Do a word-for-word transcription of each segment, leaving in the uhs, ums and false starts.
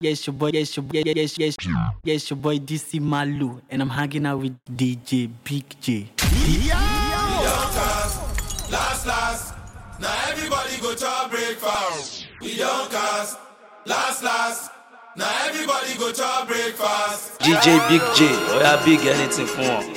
yes, your boy, yes, your boy, yes, yes, yes, your boy D C Malu, and I'm hanging out with D J Big J. Yeah. Last, last, now everybody go to breakfast. We don't cast, last, last, now everybody go to breakfast. D J Big J, oh yeah, big anything for him.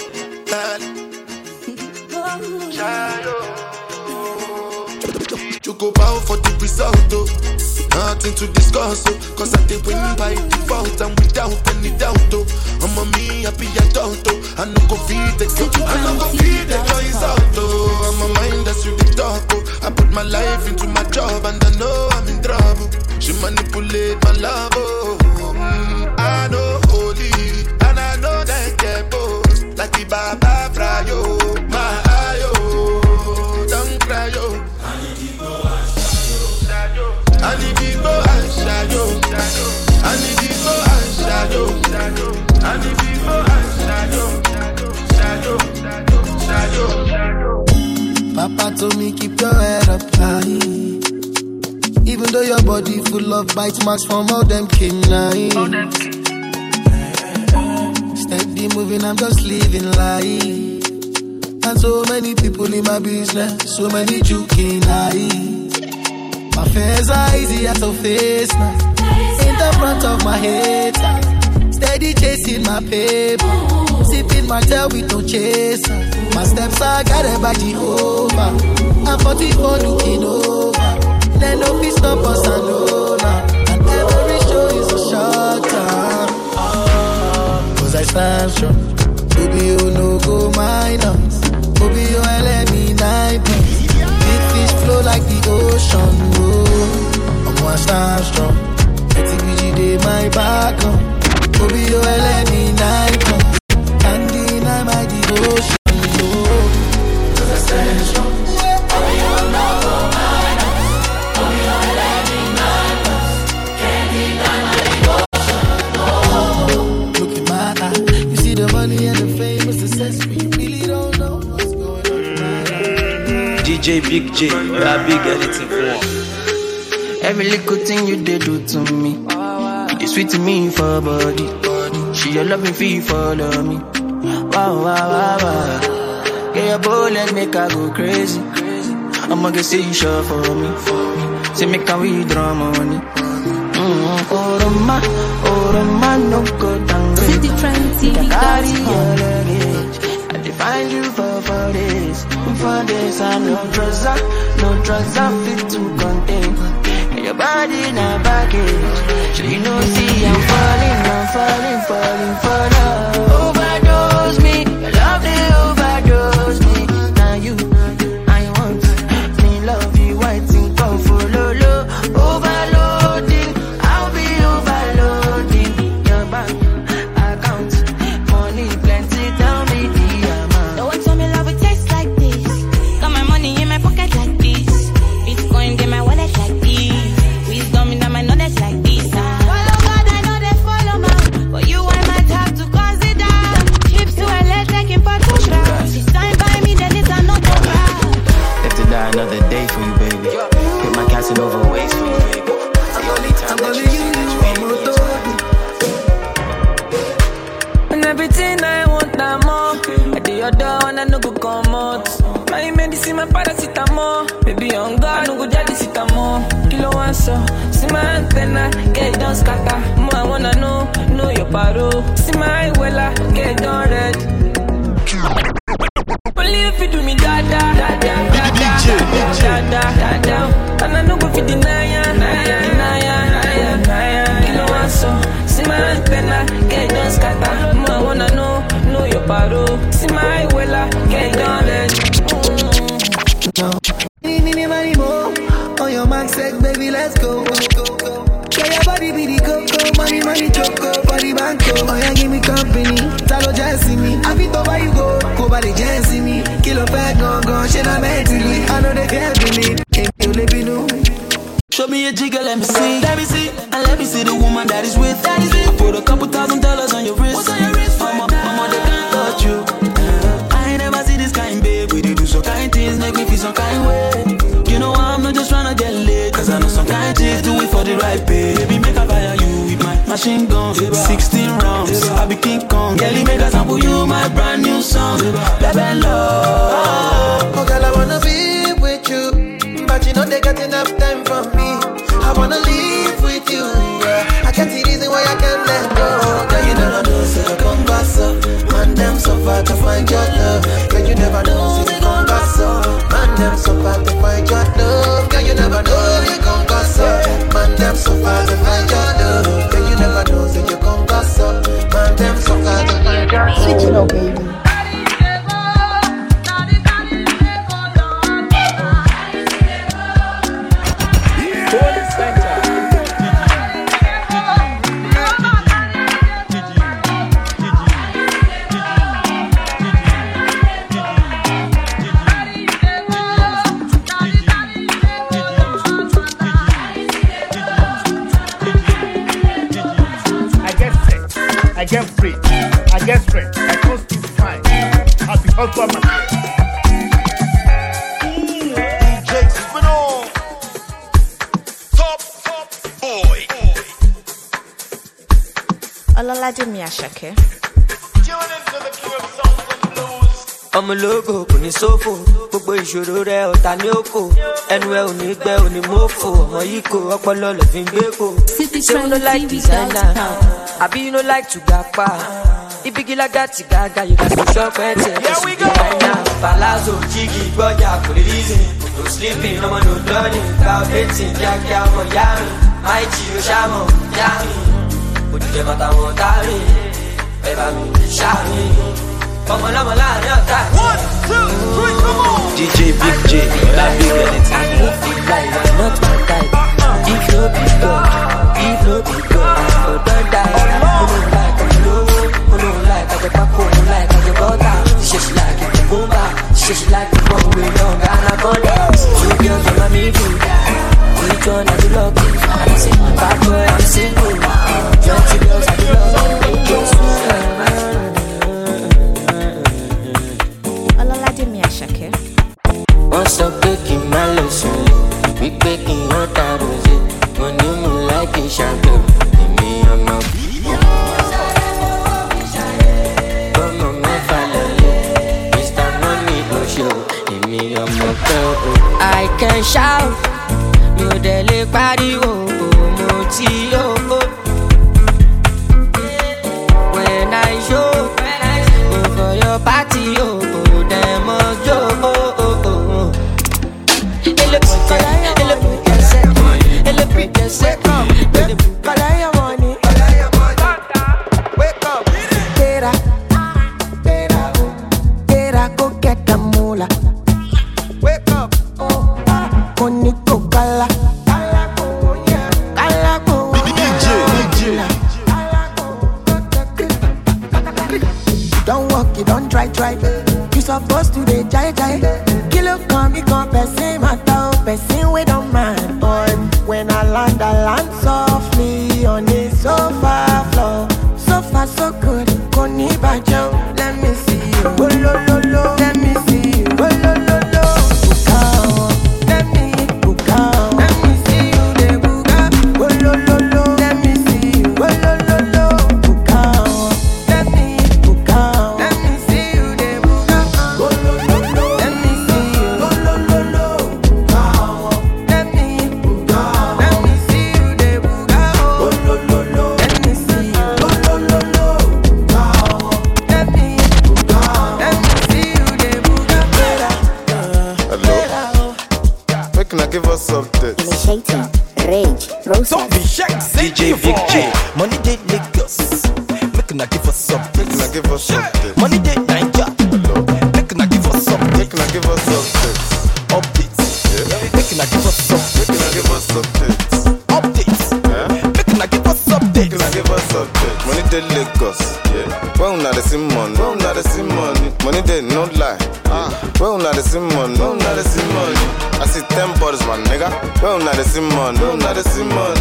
Choco bow for the result, oh. Nothing to discuss, oh. Cause I did win by default and without any doubt, oh. I'm a me happy adult, oh. I no go feed the girl, I no go feed the noise out, oh. I'm a mind that's really dark, oh. I put my life into my job and I know I'm in trouble. She manipulate my love, oh. Mm, I know holy and I know that get both. Like the Baba Frayo, my ayo, don't cry, yo. I need people and shadow. I need people and shadow. I need people and shadow. Shadow, shadow. Papa told me keep your head up high. Even though your body full of bite marks from all them canines. Steady moving, I'm just living life. And so many people in my business, so many joking eyes. My fears are easy to face now. In the front of my head, steady chasing my paper, sipping my tail with no chaser. My steps are guided by Jehovah. I'm forty-four looking over. Let no peace stop us alone. And every show is a short time. Cause I stand strong. Baby, you no go minus. Baby, you let me nine points. Big fish flow like the ocean. Oh, I'm one star strong. Let's see day my back on. Baby, you let me nine points. And deny my devotion. Oh, cause I stand strong. Baby, you no go minus. Baby, you let me nine points. Can't deny my devotion. Oh, look in my eye. You see the money and the fame and success, but you really don't know what's going on in my life. D J Big J, oh yeah, big anything for him. Every little thing you did do to me, you did sweet to me for body. She your loving fee follow me. Wow, wow, wow, wow. Yeah, your bullet make her go crazy. I'ma get say you sure for me. Say make her withdraw money. Mm-hmm. Oh, Roma, oh, Roma, no go down. City Trend T V. Carry your luggage. I define you for for this. For this, I no trouser, no trouser fit to contain. Your body not baggage. So you know, see, I'm falling, I'm falling, falling for love. Overdose me, your love they overdose me. Now you, I want me love you, I think I'll follow low. Overloading, I'll be overloading. Your bank account, money plenty, tell me the amount. No one told me love would taste like this. Got my money in my pocket like this. Bitcoin in my wallet like this. Like this, huh? Follow God, I know they follow man. But you, I might have to consider. Chips to a leg like in Portugal. She signed by me, then it's another round. Have to die another day for you, baby. Hit my Casanova waist for you, baby. The only time that you see that you ain't. And everything I want, I'm more. I do your door and I no go come out. My medicine, my paracetamol. Baby, on God, I no go jadi sitamol. Kilo one so. See my antenna, get it done scatter. More I wanna know, know your paro. See my wella, get it done red. Only if you do me da da da da da da da da da. And I no go fi deny ya, deny ya, deny ya. Kilo one so. See my antenna, get it done scatter. More I wanna know, know your paro. See my wella, get it done red. On your mark, sex, baby, let's go. Yeah, your body be the coco, money, money, choco, body banco. Oh, yeah, give me company, talo just see me. I fit over you go, go by the just see me. Kilo pack, gone, gone, shit, I'm mentally. I know they can't be me, ain't you living no. Show me a jigger, let me see, let me see. And let me see the woman that is with, that is it. I put a couple thousand dollars on your wrist. What's on your wrist? I'm a, I'm a, they can't touch you. uh, I ain't never see this kind, babe. We do some kind things, make me feel some kind way. You know I'm not just tryna get laid, cause I know some kind chicks do it for the right pay. Baby, make a fire you with my machine gun, sixteen rounds. I be King Kong. Girl, make a sample you my brand new song. Baby love. Oh girl, I wanna be with you, but you know they got enough time for me. I wanna live with you, yeah. I can't see reason why I can't let go. Girl, you never know, so you come back so. Man, them so far to find your love. Girl, you never know, so you come back so. Man, them so far to find your love. Girl, you never know, so you come back so. Man, them so far to find your love. Girl, you never know, so you come back so. Man, them so far to find your love. Switch it up, baby. I get free, I get strength, I trust is fine. I'll be husband material. D J Spinall, top, top boy. Olaladimi Ashake. Tune into the king of songs and blues. ọmọ ológo kò ní sófò gbogbo ìṣòro rẹ ọ̀tá ní òkò ẹnu ẹ ò ní gbẹ ò ní mọ́fò ọmọ yìí kò ọpọlọ lọ fi ń gbé kò ṣé you no like designer àbí you no like to gapa ibigilaga ti gaga you gats to shop ẹ tẹ ẹ sùn bí ẹ̀yà palazzo jígì gbọ́jà kò lè reason no sleeping ọmọ no learning gba dating kíákíá ọmọ yá mi máì jí o ṣàmọ̀ yá mi òdìjẹ́ mọ́ta wọn tá mi ẹ bá mi ṣá mi. One, two, three, come on! D J Big J, that big anything. If you like, why not my type? If no be God, if no be God, for don't die. Who don't like, who don't, who don't like, I get back home, who like, I get butter. She she like it, go back. She she like it, go way long, and I go dance. Two girls on my middle, which one are you lucky? And I say, bad boy, I'm single. Twenty girls, I do love you. Wọ́n sọ pé kí n má lọ sùn wípé kí n yán tààrọ̀ sí mo ní mo láìkí ṣàgbọ̀ èmi ọmọ bí. Bọ́mọ mẹ́fà lọ́lẹ̀ mister Money Oṣù èmi ọmọ kan o. I can shout mi ò dẹ̀ lè pariwo mo ti yóò. When I show go for your party o dem must go. Don't walk, you don't try, try. You supposed to be jai jai. Kill up, come, you come, person, my town, person, we don't mind. On when I land, I land softly on the sofa floor. So far, so good. Koni bajo, let me see you. Oh, lo, lo, lo. Let me see you. Oh, lo, lo, lo. Bukao, let me bukao. Let me see you, the buka. Oh, lo, lo, lo. Let me see you. Oh, lo, lo, lo. Bukao, let me bukao. Let me see you, the buka. Oh, lo, lo, lo. Let me see you. Oh, lo, lo, lo. Bukao, let me bukao. Let me see you, the buka. Oh, lo, lo, lo. Let me see you. Oh, lo, lo, lo. Bukao, let me bukao. Let me see you, the buka. Hello? Make na give us updates. Initiating rage process. Don't be shy, D J Big J. Money day Lagos. Make na give us some. Make na give us updates. Money day Niger. Hello? Make na give us some. Make na give us updates. Updates. Yeah? Make na give us some. Make na give us updates. Updates. Yeah? Make na give us Make updates. na give us updates. Money dey Lagos. Yeah. When una dey see money, when una dey see money, money dey no lie. Ah. When una dey see money, when una dey see money, I see ten bottles, my nigga. When una dey see money, when una dey see money,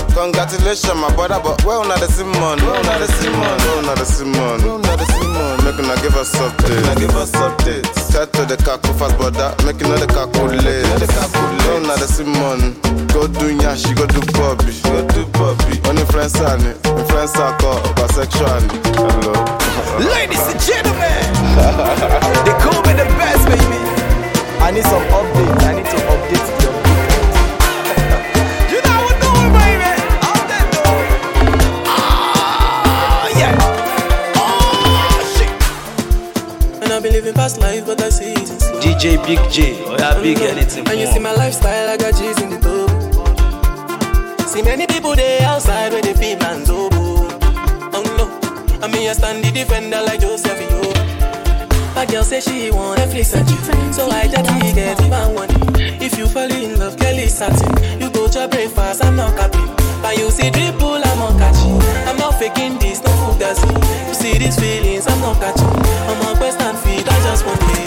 Congratulations, my brother, but well, not the Simon, well, not the Simon, well, not the Simon, well, not the Simon. Making her give us updates, now give us updates. Set to the kaku fast brother, making her the calculate, the calculate. Well, not the Simon. Go do nyashi, go do Bobby, go do Bobby. On influencer, influencer call bisexual. Hello, ladies and gentlemen, they call me the best, baby. I need some updates. I need to update your you know what I'm doing, baby. I'm dead though. Ah, yeah. Oh shit. And I've been living past life, but I see it slow. D J Big J, oh yeah, big anything. And you see my lifestyle, I got G's in the top. See many people there outside where they feel man's oboe. Oh no, I mean I stand the defender like Joseph Yo. My girl say she want Netflix and chill, so I just get even one. If you fall in love, Kelly satin. You go to breakfast, I'm not happy. But you see dribble, I'm not catching. I'm not faking this, no fugazi. You see these feelings, I'm not catching. I'm on quest and feed, I just want it.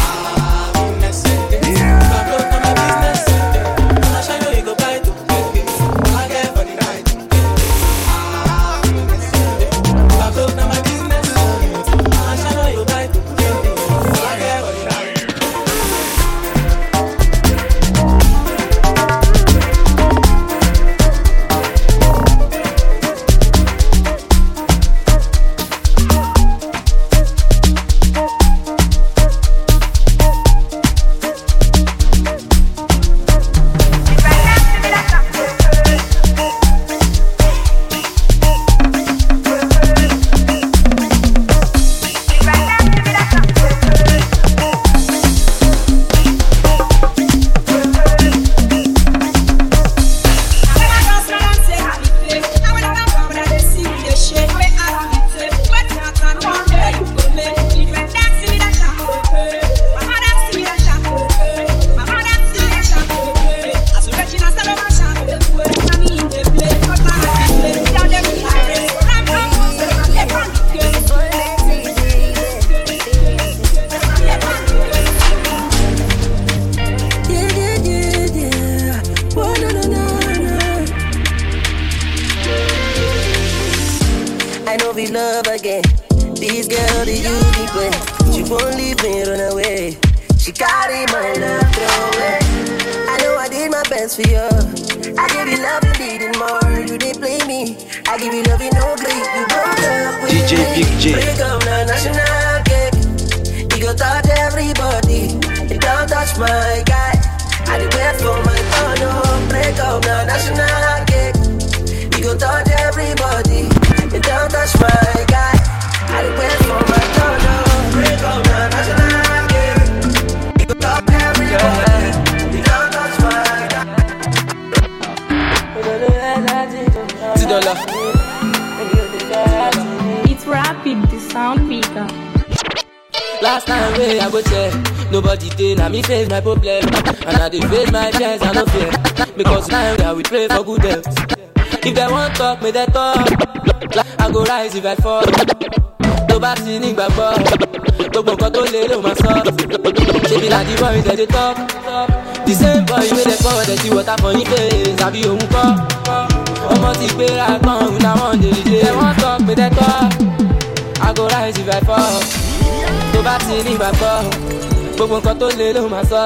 It's rapid, the sound bigger. Last time way I go check, nobody did, now me face my problem. And I did face my friends, I no fear. Because now that we pray for good health. If they want talk, may they talk. I go rise if I fall. Nobody need my ball. Don't go to lay my soul. She be like the boys that they talk. The same boy with the power that you water for your face. I be home call. Almost if they are gone, I want the day. They want talk, may they talk. I go rise if I fall. Nobody need my ball. But won't go to lay my soul.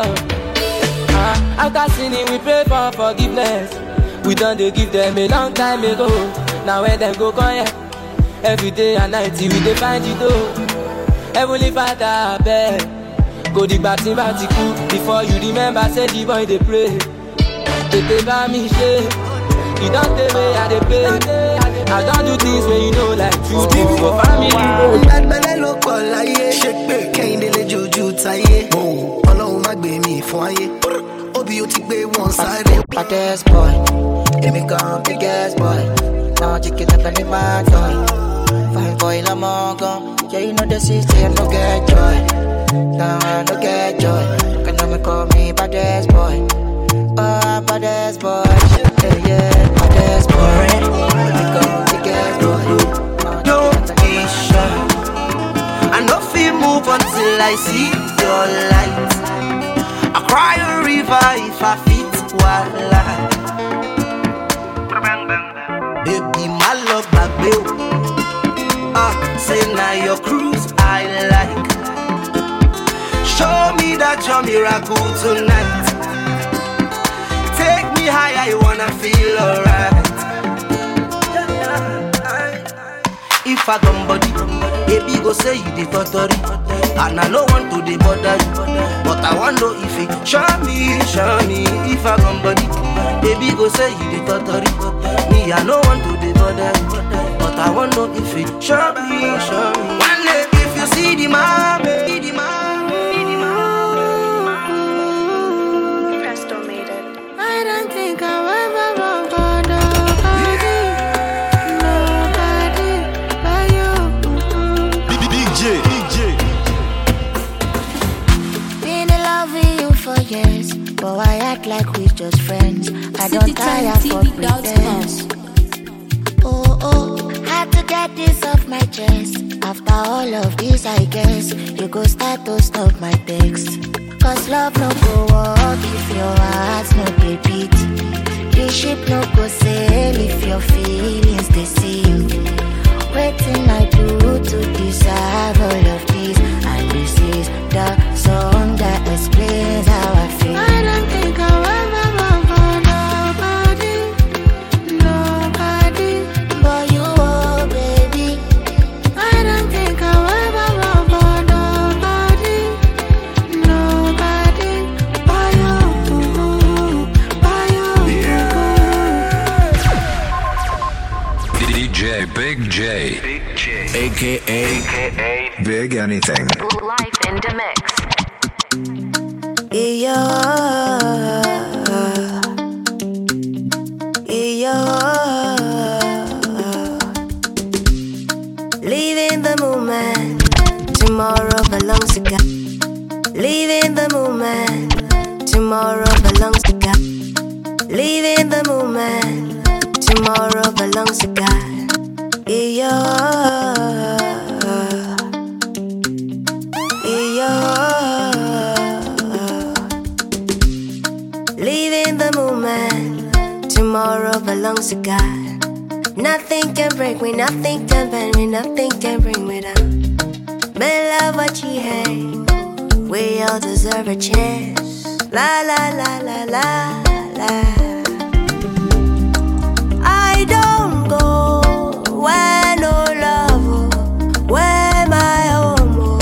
After sinning, we pray for forgiveness. We done they give them a long time ago. Now when them go come here, every day and night we they find it though. Heavenly Father, I beg. Go the batty batty cool. Before you remember, say the boy they pray. They pay by me share. You don't tell me how they pay. I don't do things when you know like you for, for family. Bad man look all like shake back, can't they let you do tie? Boom, alone my baby for ye. Obi you take me one side. Baddest boy, let me come biggest boy. Now chicken up in my toy. Fine boy, I'm all gone. Yeah, you know the city, I no get joy. Now I no get joy. Can never call me baddest boy. Oh, baddest boy. Yeah, yeah, baddest boy. Let me come biggest boy. Yo, Isha, I no feel move until I see your light. I cry a river if I fit wildlife. watch your miracle tonight. Take me higher, I wanna feel alright. If I come body, baby go say you the totally. And I don't want to the bother you, but I wonder if it show me, show me. If I come body, baby go say you the totally. Me I don't want to the bother you, but I wonder if it show me, show me. One day if you see the man, see the man, see the man. Presto made it. I don't think I'll ever want nobody, nobody but you. D J, D J. Been in love with you for years, but I act like we just friends. I don't tire for pretense. Oh, oh, had to get this off my chest. After all of this, I guess you go start to stop my text. Cause love no go walk if your heart's no dey beat. The ship no go sail if your feelings they sink. Waiting I do to deserve all of this. And this is the song that explains how I feel. I don't think I'll ever want for nobody, nobody but you, oh baby. I don't think I'll ever want for nobody, nobody but you, but you. D J Big J, Big J. A K A, A K A Big Anything. Life in the mix. Yeah, yeah. Leaving the moment, tomorrow belongs to God. Leaving the moment, tomorrow belongs to God. Leaving the moment, tomorrow belongs to God. Yeah. Leaving the moment, tomorrow belongs to God. Nothing can break me, nothing can bend me, nothing can bring me down. May love what you hate, we all deserve a chance. La la la la la la. I don't go where no love, where my home.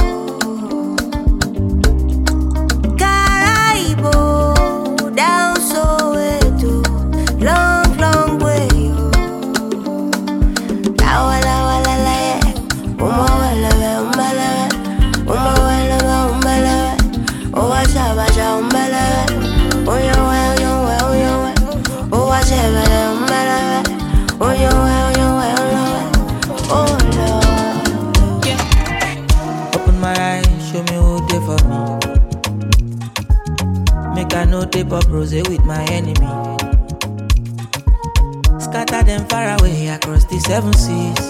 Tape up rose with my enemy. Scatter them far away across the seven seas.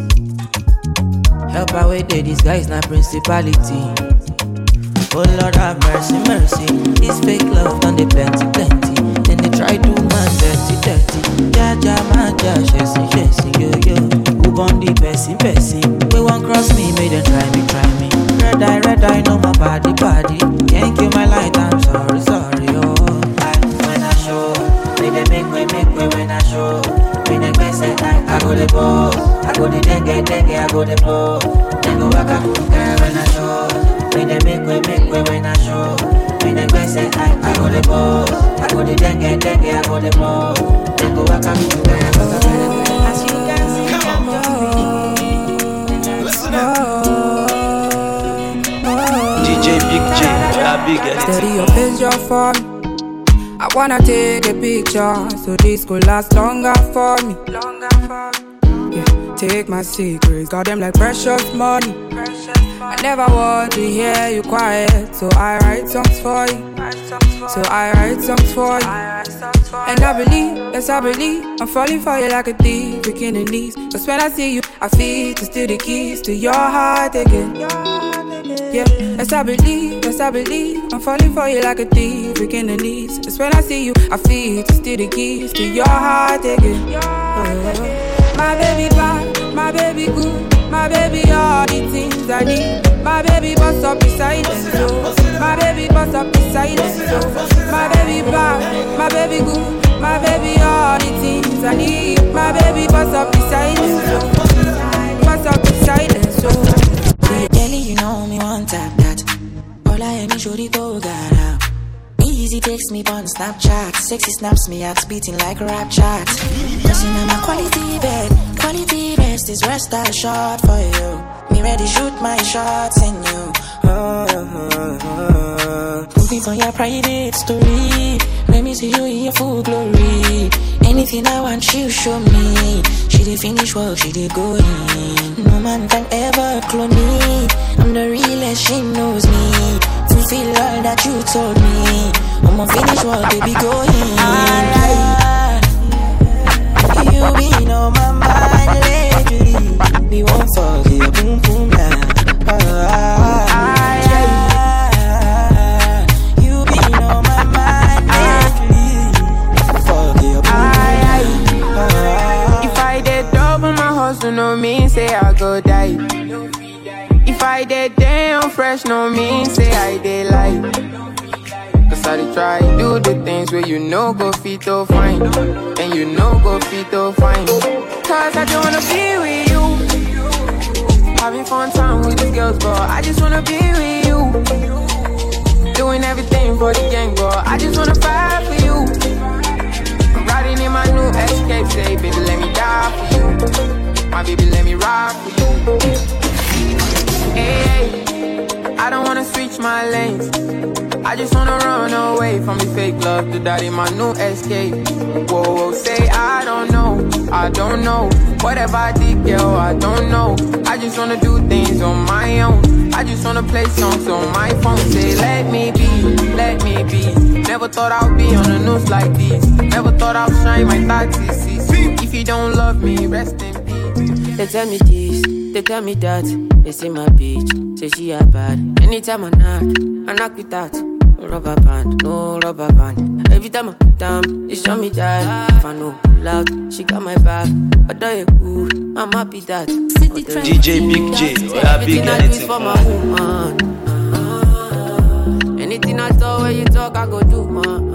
Help away they disguise na principality. Oh Lord have mercy, mercy. This fake love done they plenty, plenty. Then they try to man dirty, dirty. Ja ja man ja, chasing, chasing, yo yo. Who born the person, person? We won't cross me, make them try me, try me. Red eye, red eye, no my body, body. Can't kill my light, I'm sorry, sorry, oh. I, when I show, they they make way, make way when I show. When they best at night, I go the boss. I go the dengue, dengue, I go the blow. Then go back, I go when I show. When they make way, make way when I show. When they best at night, I go the boss. I go the dengue, dengue, I go the blow. Then go back, I go as you can see, come on. Listen up. D J Big J, yeah, Big Anything. Steady your picture for me. I wanna take a picture so this could last longer for me. Longer for me. Yeah, take my secrets, got them like precious money. Precious money. I never want to hear you quiet, so I write songs for you. So I write songs for you. And I believe, yes I believe, I'm falling for you like a thief, breaking the knees. Cause when I see you, I feel to steal the keys to your heart again. Yeah, yes I believe, yes I believe, I'm falling for you like a thief, breaking the knees. Cause when I see you, I feel to steal the keys to your heart again. Oh, my baby bad, my baby good, my baby all the things I need. My baby bust up beside them, so my baby baby bust up the silence. So my baby bad, my baby good, my baby all the things I need. My baby bust up the silence. So bust up the silence. So Kelly, you know me one tap that. All I am is shorty go got out. Easy takes me on Snapchat. Sexy snaps me out, beating like a rap chat. Listen to my quality bed. Quality best is rest I shot for you. Me ready shoot my shots in you. Oh, oh, oh. Moving on your private story. Let me see you in your full glory. Anything I want, you show me. She did finish work, she did go in. No man can ever clone me. I'm the realest, she knows me. Fulfill all that you told me. I'ma finish work, baby, go in. You been on my mind lately. We won't forget, boom, boom, now. You been on my mind lately. Forget, boom, boom. if I did double my hustle, no mean say I go die. If I did damn fresh, no mean say I did lie. Cause I did try do the things where you know go fit to fine. And you know go fit to fine. Cause I don't wanna be with you. Having fun time with these girls, but I just wanna be with you. Doing everything for the gang, but I just wanna fight for you. I'm riding in my new Escape, say baby let me die for you. My baby let me ride for you. Hey, I don't wanna switch my lanes. I just wanna run away from the fake love to that in my new Escape. Whoa, whoa, say I don't know, I don't know. Whatever I did, girl, I don't know. I just wanna do things on my own. I just wanna play songs on my phone. Say let me be, let me be. Never thought I'd be on the news like this. Never thought I'd shine my thirties. If you don't love me, rest in peace. They tell me this, they tell me that. They say my bitch, say she a bad. Anytime I knock, I knock with that. No rubber band, no rubber band. Every time I put down, they show me that. If I know pull out, she got my back. But do you cool, I'm happy that. D J Big J, oh yeah, big anything I do is for my woman. Anything I talk, when you talk, I go do, man.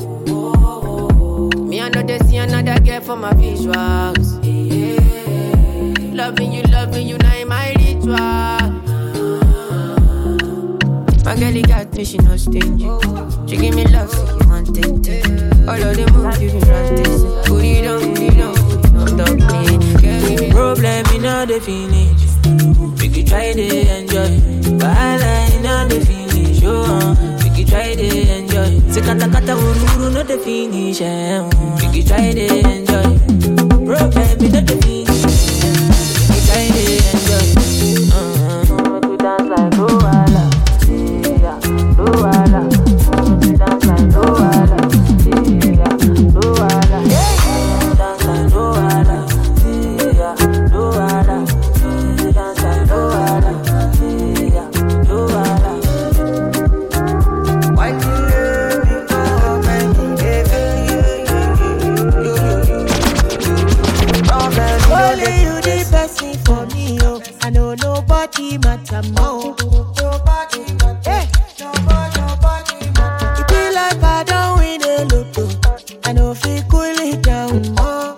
Me, I know they see another girl for my visuals. Loving you, loving you, now in my ritual. My girl, got me, she no stingy. She give me love, so you want it. All of the moves you been practicing. Put it on, put it on, put it on top me. Girl, give me problem, you know the finish. We could try to enjoy. While I know the finish, oh, we could try to enjoy. Se kata kata ururu, no the finish, eh. We could try to enjoy. Problem, you know the finish. We could try to enjoy. Uh-huh. Make we dance like Luala. Luala, dance like Luala, yeah, Luala, dance like Luala, yeah, Luala, dance like Luala, yeah, Luala. Why do you love me for my behavior? Only you the best thing for me, oh. I know nobody matter more. Nobody matter. Hey. I know if we cool it down, oh.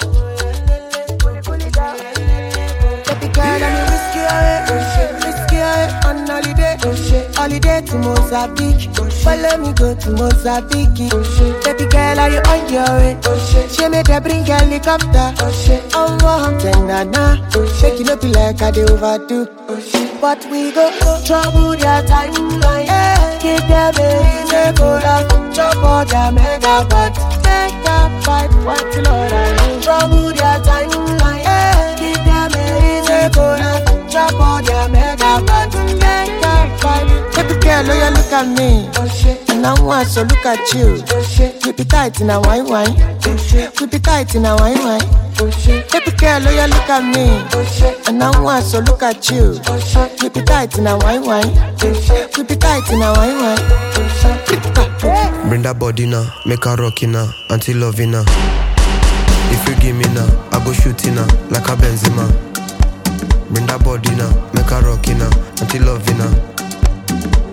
Baby girl, I'm whiskey away, oh shit. Whiskey away on holiday, oh shit. Holiday to Mozambique, follow me go to Mozambique, oh shit. Baby girl, are you on your way, oh shit. She made her bring helicopter, oh shit. Oh, oh, ten nana, oh shit. You know be like I do overdo, oh shit. But we go, go trouble their timeline, yeah. Keep them in the cola, chop all their mega butt. Fight, what you Lord I do. Trouble their timeline, yeah. Keep them in the corner. Drop all their mega bad. Make that fight. Baby girl, oh you look at me. Oh shit. And I want to look at you. Oh shit. Keep it tight in a wine wine. Oh shit. Keep it tight in a wine wine. Oh shit. Baby girl, oh you look at me. Oh shit. And I want to look at you. Oh shit. Keep it tight in a wine wine. Oh shit. Keep it tight in a wine wine. Oh shit. Bring that body now, make her rockin' now, until loving her. If you give me now, I go shooting now, like a Benzema. Bring that body now, make her rockin' now, until loving her.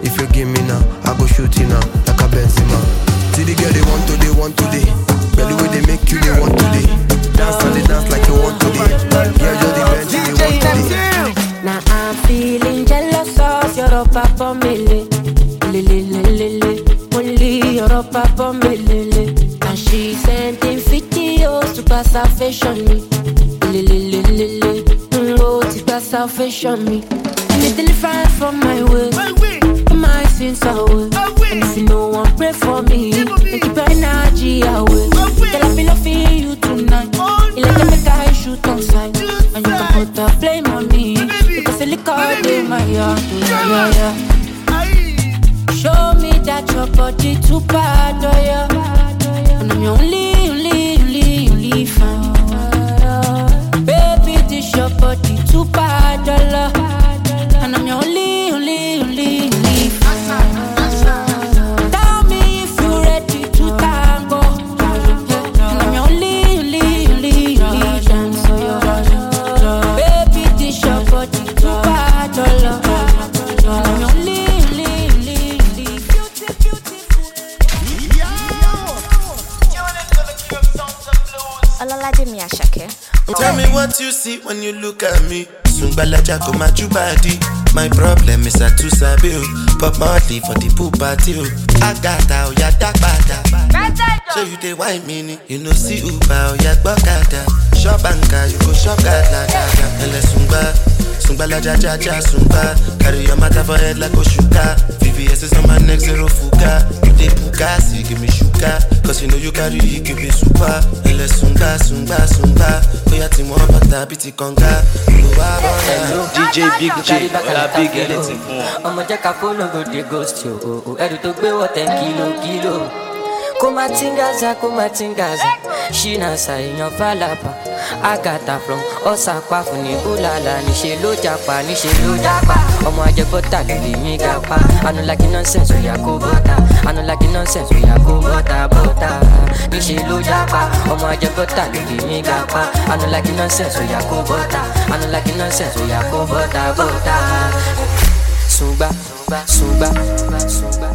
If you give me now, I go shoot you now, like a Benzema. See the girl they want to, they want to, they. Girl the way they make you, they want to, they. Dance and they dance like you want to, they. Girl just the bench, they want to, they. Now I'm feeling jealous of your papa mele, lele lele, only your papa mele. And she sending videos to pass her fashion me, lele lele, oh to pass her fashion me. And it's different from my way, my sins away. And if you no one pray for me, then keep your energy away. Girl I be loving you tonight, you like to make I shoot on sight, and you can put the blame on me. Because the liquor in my heart, yeah, yeah. Show me that your body too bad, oh yeah. And I'm your only, only, only, only fan. Baby, this your body too bad, oh yeah. And I'm your only, only, only, only fan. Tell me if you're ready to tango. And I'm your only, only, only, only fan. So you're baby, this your body too bad, oh yeah. And I'm your only, only, only, only beauty, beautiful. Ololaje Miyashake. Tell me what you see when you look at me. Sungbalaja go maju body. My problem is I too sabi o. Pop Marley for the pool party o. Agata o ya dagbada. So you dey wine me ni. You know see Uber o ya gbokada. Shop anka you go shop gada gada. Ele sungba, sungbalaja ja ja sungba. Carry your matter for head like Oshuka. V V S is on my neck zero fuka. You dey puka, see give me shuka. Cause you know you carry it, give me super. Ele sungba, sungba, sungba. Oya ti mo bata biti konga. Hello, D J Big J, oya big anything fún wọn. Ọmọ jẹ́ ká fóònù go dey ghost yo. Ẹ̀rù tó gbé wọ̀ ten kilo kilo. Kó má tingaza, kó má tingaza. Ṣínà ṣàìyàn fàlàpà. Agatha from Ọ̀sàpá fún ní Bùlàlà. Níṣe ló japa, níṣe ló japa. Ọmọ ajẹ́bọ́tà ló lè mí gapa. I no like nonsense, oya kó bọ́tà. I no like nonsense, oya kó bọ́tà bọ́tà. Níṣe ló japa. Ọmọ ajẹ́bọ́tà ló lè mí gapa. I no like nonsense, oya kó bọ́tà. I no like nonsense, oya kó bọ́tà bọ́tà. Sungba, sungba, sungba.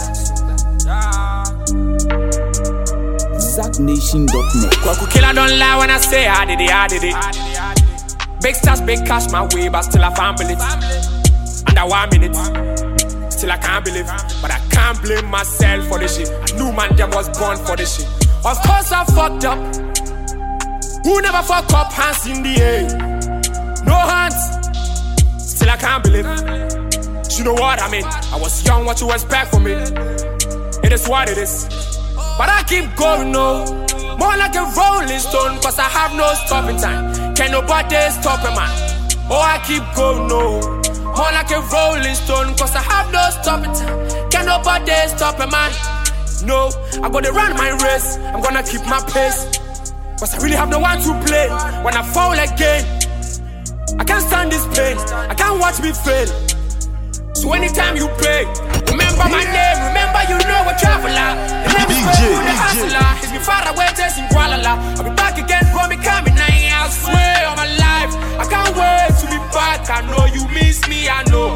Zack Nation dot net. Kwaku killer don't lie when I say I did it, I did it. Big stars, big cash my way, but still I found it. Under one minute, still I can't believe. But I can't blame myself for this shit. I knew man them was born for this shit. Of course I fucked up. Who never fuck up? Hands in the air. No hands. Still I can't believe. You know what I mean? I was young, what you expect from me? It is what it is. But I keep going, no. More like a rolling stone, cause I have no stopping time. Can nobody stop a man? Oh, I keep going, no. More like a rolling stone, cause I have no stopping time. Can nobody stop a man? No, I'm gonna run my race. I'm gonna keep my pace. Cause I really have no one to play. When I fall again, I can't stand this pain. I can't watch me fail. So anytime you pray, remember my name, remember you know a traveler. The name is Fred, the hustler. He's been far away, chasing Kuala. I'll be back again, for me coming now. I swear on my life, I can't wait to be back. I know you miss me, I know.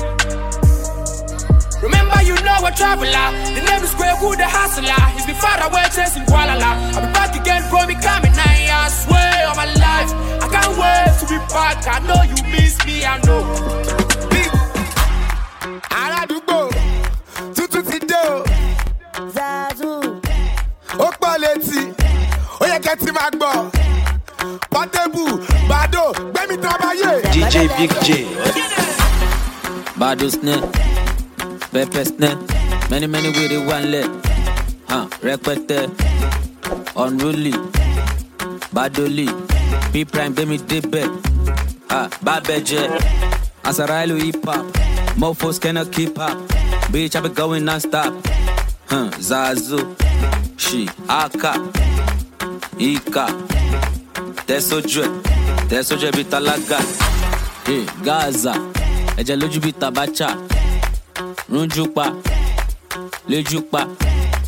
Remember you know a traveler. The name is Fred, the hustler. He's been far away, chasing Kuala. I'll be back again, for me coming now. I swear on my life, I can't wait to be back. I know you miss me, I know. Aládùúgbò tuntun ti dé o. Zazu. Ó pọ̀ létí, ó yẹ kẹ́ ti máa gbọ́. Portable, Bado, gbẹ́mí tán báyé. D J Big J. Bado snare, pepper snare, many many with it one leg. Huh, rẹpẹtẹ, unruly, Badoli, P prime gbẹ́mí débẹ̀. Ah, Babẹ́jẹ́, Asarailu hip hop. Mofos cannot keep up. Bitch, I be going non-stop. Huh, Zazu. She, Aka. Ika. Teso Dre. Teso Dre bita laga. Hey, Gaza. Eja loju bita bacha. Runjupa. Lejupa.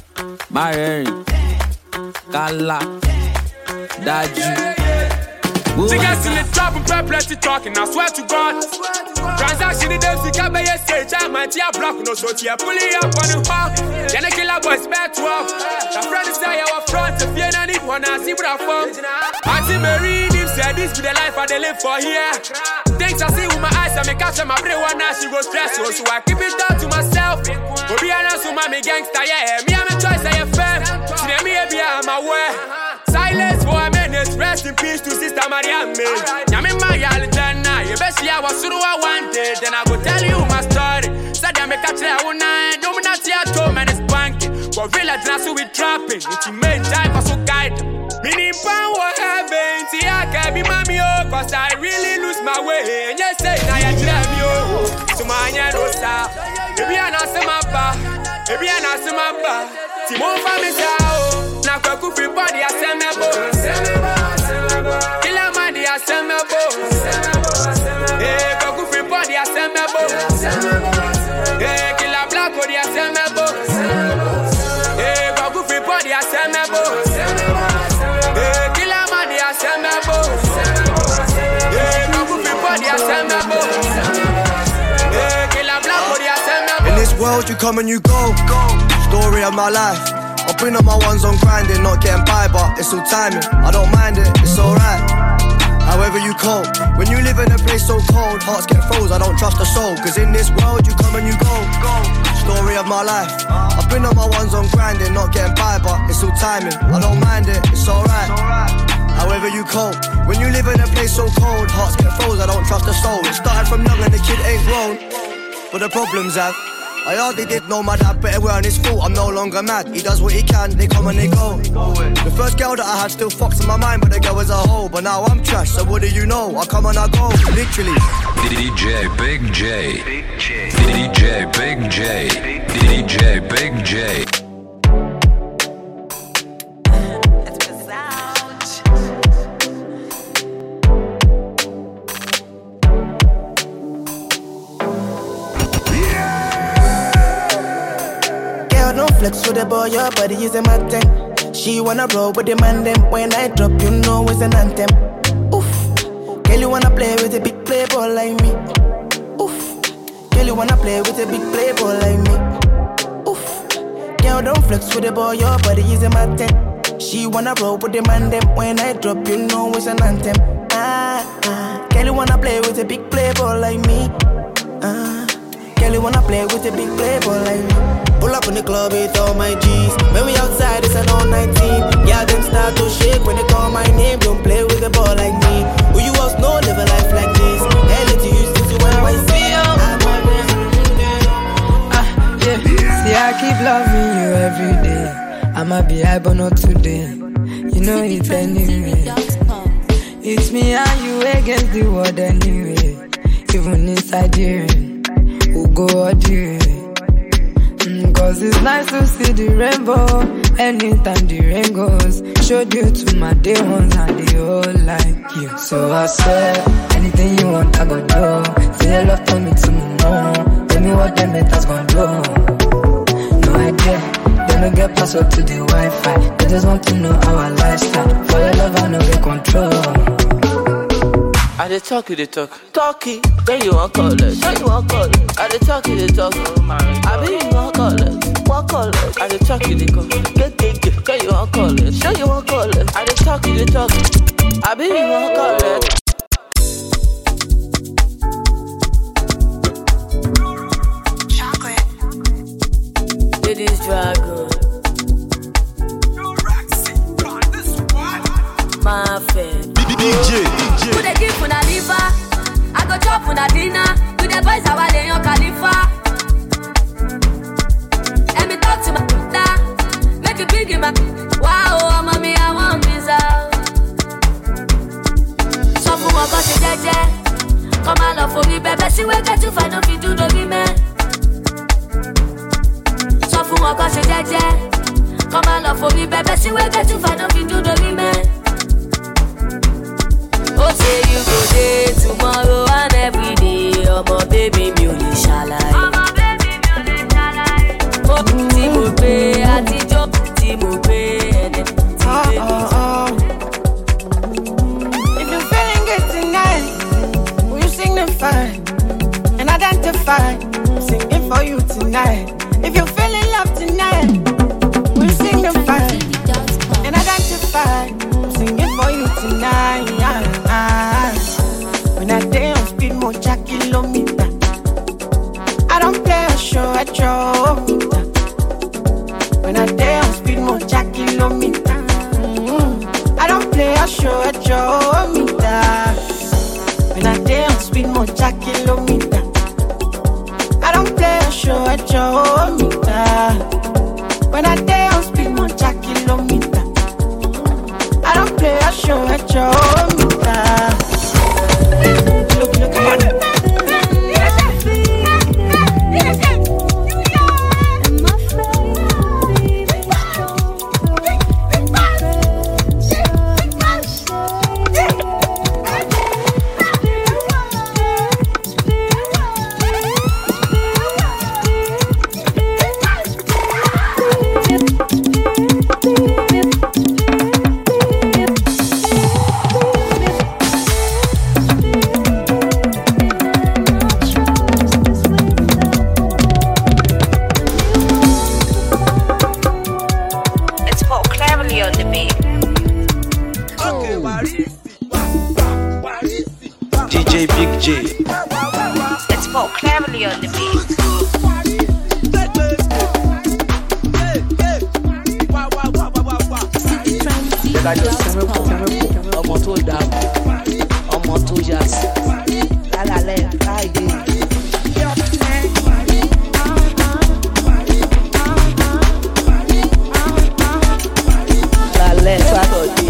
Mareri. Kala. Daju. She gets in the trap and pay plenty talking, I swear to God. Transaction in them, she can't be a stage. I might see a block, no so she a pulling up on the wall. Then a killer boys back twelve. The friend is say our front, if you don't need one, I see what I found. Auntie Mary, him said this be the life I they live for here. Things I see with my eyes, I make catch my brain one now she go stressful. So I keep it down to myself. But be honest with my gangster, yeah. Me, I'm a choice, I am fam. See them here, be I'm aware. Silence for a minute, rest in peace to Sister Mariam. I'm in my Alexander. You best see I was through I wanted. Then I go tell you my story. Said I make a try one night. No, not here at home and it's banking. But village now so we trapping. It's main time for so guide. Meaning power heaven. See I can't be mommy oh. Cause I really lose my way. And you say now you try me oh. So my hand no stop. Maybe I not see my bar. Maybe I not see my bar. Timon family sao. Na kwa kufi body assemble. Kila mandi assemble. Eh kwa kufi body assemble. Eh kila black body assemble. Eh kwa kufi body assemble. Eh kila mandi assemble. Eh kwa kufi body assemble. Eh kila black body assemble. In this world you come and you go. Story of my life. I've been on my ones on grinding, not getting by, but it's all timing. I don't mind it, it's alright. However you cope, when you live in a place so cold, hearts get froze, I don't trust a soul. Cause in this world you come and you go. Story of my life. I've been on my ones on grinding, not getting by, but it's all timing. I don't mind it, it's alright. However you cope, when you live in a place so cold, hearts get froze, I don't trust a soul. It started from young and the kid ain't grown, but the problems have. I hardly did know my dad, but we're on his fault, I'm no longer mad. He does what he can, they come and they go. The first girl that I had still fucks in my mind, but the girl was a hoe. But now I'm trash, so what do you know? I come and I go, literally. D J Big J, D J Big J, D J Big J. Flex with the boy, your body is a my thing. She wanna roll with the man them. When I drop, you know it's an anthem. Oof, girl you wanna play with a big playboy like me. Oof, girl you wanna play with a big playboy like me. Oof, girl don't flex with the boy, your body is a my thing. She wanna roll with the man them. When I drop, you know it's an anthem. Ah, ah, girl you wanna play with a big playboy like me. Ah, girl you wanna play with a big playboy like me. Pull up in the club with all my G's. When we outside, it's an all nineteen. Yeah, them start to shake when they call my name. Don't play with the ball like me. Who you else know live a life like this? Hell to you since you went white. See, ah, yeah. See, I keep loving you every day. I'ma be high, but not today. You know it anyway. It's me and you against the world anyway. Even inside the rain, we'll go all the way. Cause it's nice to see the rainbow anytime the rain goes. Showed you to my day ones and they all like you. So I swear, anything you want I go do. Say your love to me tomorrow. Tell me what them haters gon' do. No idea, they don't get password to the Wi-Fi. They just want to know our lifestyle. For your love I know they control. I dey talk, you dey talk. Talkie, when you want call it, show you want call it. I dey talk, you dey talk. I be you want call it, want call it. I dey talk, you dey call. Get get get, when you want call it, show you want call it. I dey talk, you dey talk. I be you want call it. Ladies Dragon, my friend. D J, D J. Who they give for na liver? I go chop for na dinner. With the boys I dey on Khalifa. And me talk to my da, make it big in my. Wow, oh, mommy, I want visa. So for my boss, jeje. Come on, love for me, baby. See where get to find out if you do the man. So for my boss, jeje. Come on, love for me, baby. See where get to find out if you do the man. Oh, say you go there tomorrow and every day. Oh, my baby, me only shall I. Oh, my baby, me only shall I. Oh, Timo Pay, Atijo, Timo Pay, and then Timo Pay. If you feel fine. I'm singing for you tonight. If you feel in love tonight, we'll sing the fine and identify. I'm singing for you tonight. When I day on speed, more jack kilometer. I don't play a show at your meter. When I day on speed, more jack kilometer. Mm-hmm. I don't play a show at your meter. When I day on speed, more jack kilometer. I don't play a show at your meter. When I day on speed, more jack kilometer. I don't play a show at your meter. Look, look at it. D J Big J. It's Paul Cleverly on the beat. Ọmọ tó dàbò, ọmọ tó yà sí, lálàlẹ̀ káyé. Lálẹ́ sátọ̀dé.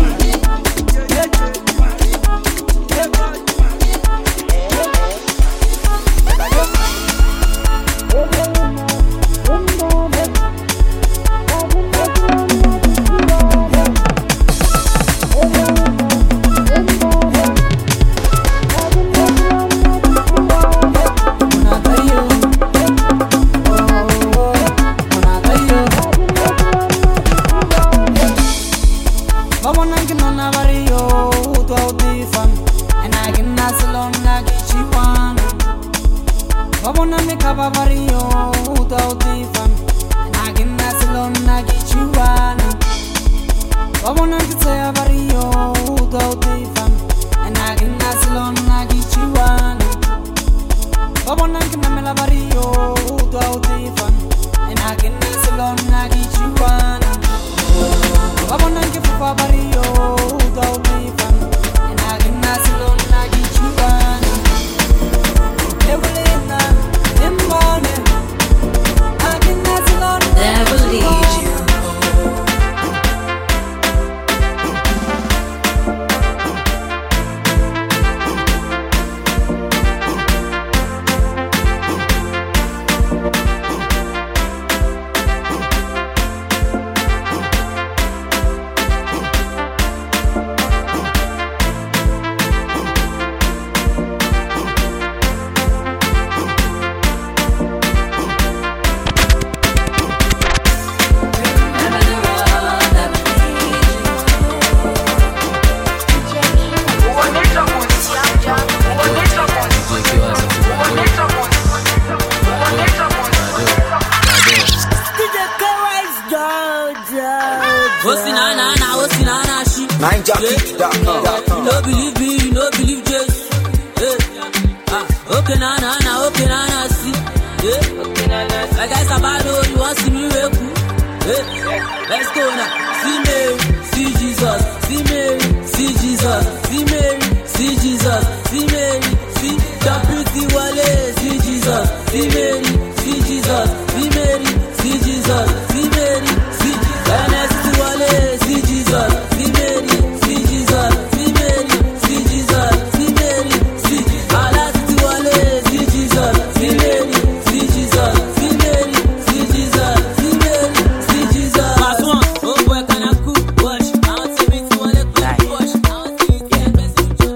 No believe me, you no believe Jesus. Hey. Ah, okay, na na na, okay, na na, see. Yeah. Okay, na na. Like I said, bad, oh, you want to see me wake up? Hey. Let's go now. See Mary, see Jesus. See Mary, see Jesus. See Mary, see Jesus. See Mary, see the pretty wale. See Jesus. See Mary, see Jesus. See Mary, see Jesus. See Mary, see the next wale. See Jesus. See Mary, see Jesus. See Mary, see Jesus. See Mary, see Allah. See wale. See Jesus. See Mary, see Jesus. See Mary, see Jesus. See Mary, see Jesus. Pass one. Oh boy, can I cook? Watch. I want to meet you wale. Watch. I want to eat your best.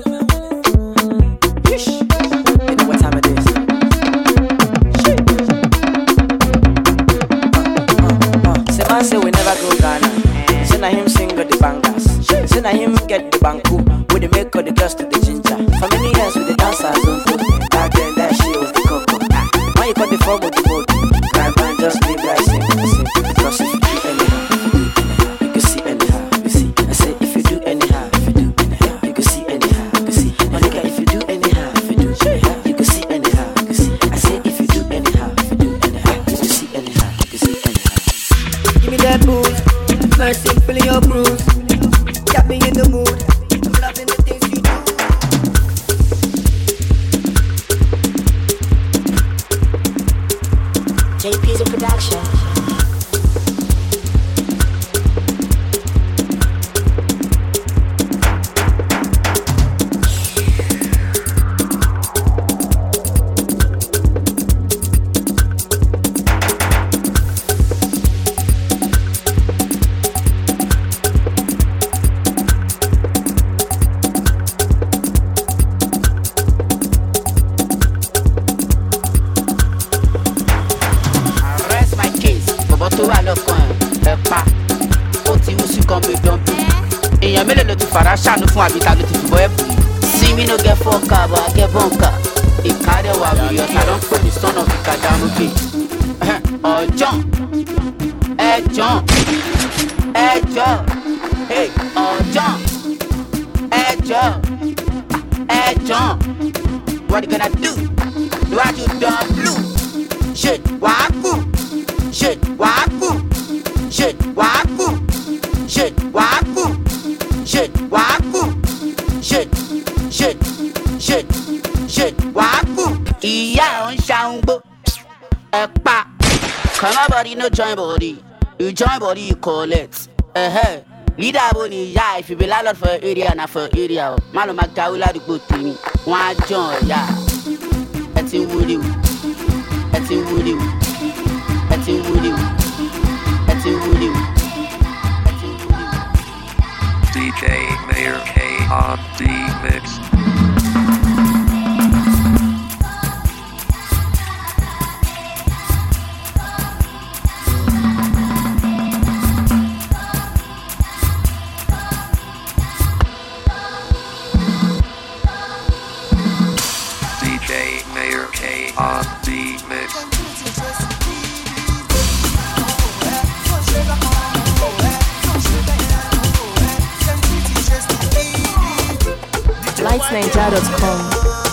You know what time it is? Say man say we never go Ghana. Say na him sing the bangers. Say na him get the banku. We dey make all the girls to the ginger. For many years we dey dance as on. Back then that shit was the coco. just live like sin. I say, because if you do anyhow, you can see anyhow. You see, I say, if you do anyhow, if you do anyhow, you can see anyhow. You see, my nigga, if you do anyhow, if you do anyhow, you can see anyhow. You see, I say, if you do anyhow, if you do anyhow, you can see anyhow. You can see anyhow. Give me that booze, mercy, feeling your bruise. Got me in the mood. I'm loving the things you do. J P's a production. Fara ṣàánú fún àbíta ló ti fi bọ́ ẹ̀bùn. See me no get four car but I get one car. Ìkárẹ̀ wà wíyọ̀ ta ló ń pè ní son of Ìkàdánúgbè. Ọ̀jọ̀n ẹ̀jọ̀n ẹ̀jọ̀ ọ̀jọ̀n ẹ̀jọ̀ ẹ̀jọ̀n. What you gonna do? Why you done blue? Shit, wàá kú. Shit, wàá kú. Shit, wàá kú. Shit, wàá kú. Shit, waku. Shit, shit, shit, shit, waku. Ìyá ò ń ṣàǹgbó. Ẹ̀pà. Come on body no join body. You join body you collect. Uh-huh. Leader bo ni ìyá if you be landlord for area na for area. Má lọ máa gawó ládùúgbò tèmi. Wọ́n á jọ̀ ọ̀yà. Ẹ ti ń wúri o. Ẹ ti ń wúri o. Ẹ ti ń wúri o. Ẹ ti ń wúri o. D J Mayor K on the mix. D J Mayor K on the mix. lights nigeria dot com.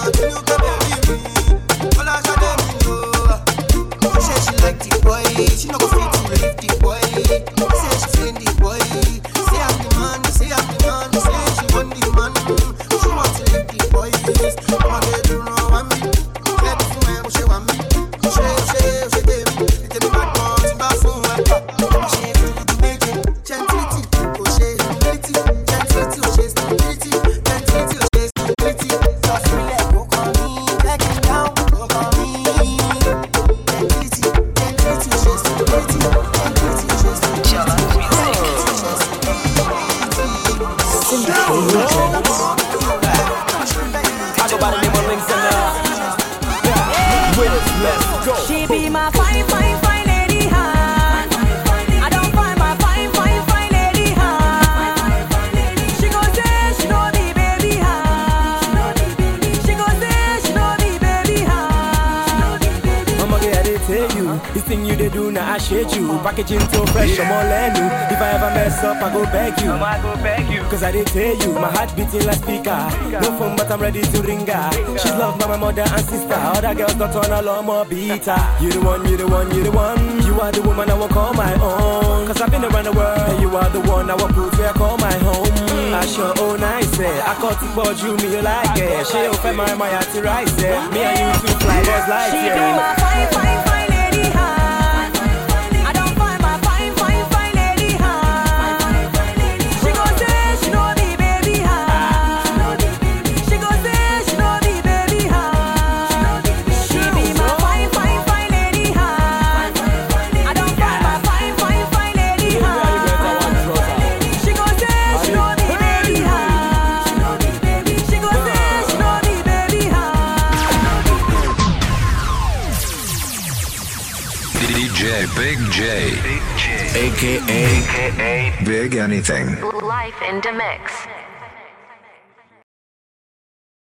She be my fine, fine, fine lady, huh? I don't find my fine, fine, fine lady, huh? She gon' say she know me, baby, huh? She gon' say she know me, baby, huh? Mama, get I tell you, this thing you they do now I shade you. Packaging so fresh, I'm all in you. If I ever mess up, I go beg you. I go beg you. Cause I did tell you, my heart beating like speaker. No phone, but I'm ready to ring her. She's loved by my mother and sister. Other girls got on a lot more beater. You the one, you the one, you the one. You are the woman I won't call my own. Cause I've been around the world. You are the one I won't put where I call my home. I sure own nice, eh. I caught it, but you me you like it. She don't find my my heart to rise, eh. Me and you two fly buzz like She be my fine, fine, fine lady, huh? I don't find my fine, fine, fine lady, huh? She gon' say she know me, baby, huh? She gon' say she know me, baby, huh? She be my fine, fine, fine lady, huh? I don't find my fine, fine, fine lady, huh? She gon' say she know me, baby, huh? She gon' say she know me, baby, huh? D J Big J, A K A Big Anything. Life in the mix.